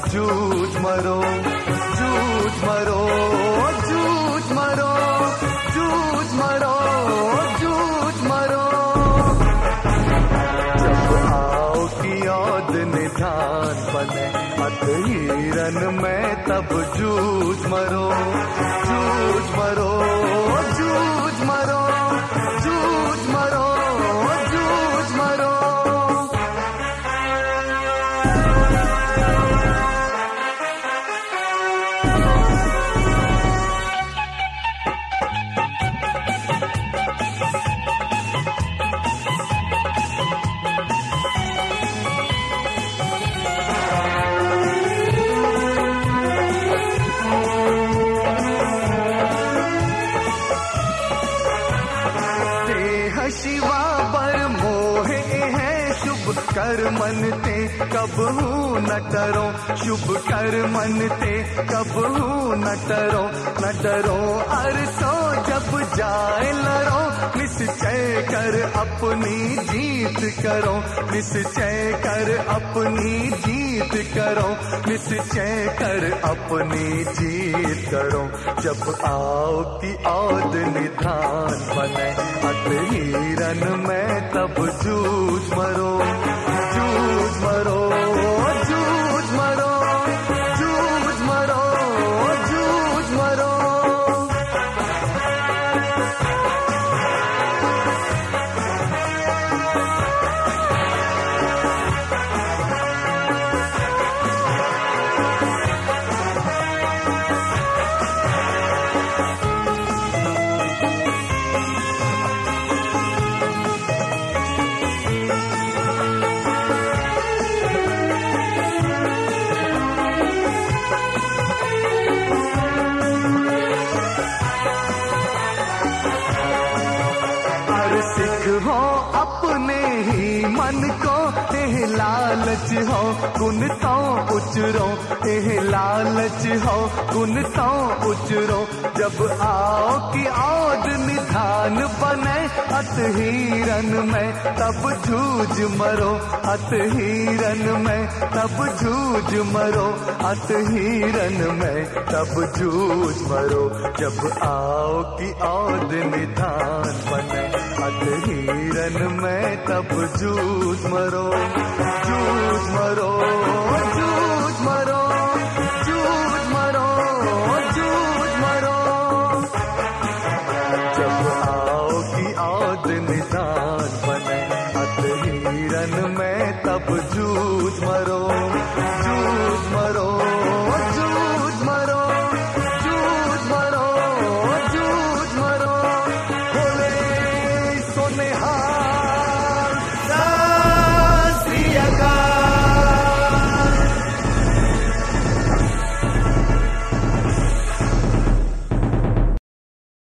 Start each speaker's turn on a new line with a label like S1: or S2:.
S1: जूझ मरो, जूझ मरो, जूझ मरो, जूझ मरो, जूझ मरो। जब आओ की औद निधान बने अत हिरन में तब जूझ मरो, जूझ मरो, जूझ मरो, जूझ मरो, जूझ मरो। शिवा पर मोहे है शुभ कर मन ते कबहू न डरो, शुभ कर मन ते कबहू न डरो, न डरो अरसो जब जाए लड़ो, निश्चय कर अपनी जीत करो, निश्चय कर अपनी जीत करो, निश्चय कर अपनी जीत करो। जब आओ की औद निधान बने अत हिरन में तब जूझ मरो, जूझ मरो, जूझ मरो, जूझ मरो, जूझ मरो। सिख हो अपने ही मन को, एह लालच हो गुन तो उचरो, एह लालच हो गुन तो उचरो। जब आओ की औद निधान बने अत हिरन में तब जूझ मरो, अत हिरन में तब जूझ मरो, अत हिरन में तब जूझ मरो। जब आओ की औद निधान बने अत हिरन में तब जूझ मरो, जूझ मरो, जूझ मरो, जूझ मरो, जूझ मरो। जब आओ की औद निधान बने अत हिरन में तब जूझ मरो, जूझ